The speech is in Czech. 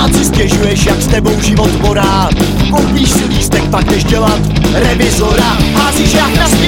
Pořád si stěžuješ, jak s tebou život morá. Koupíš si lístek, pak jdeš dělat revizora. Házíš jak na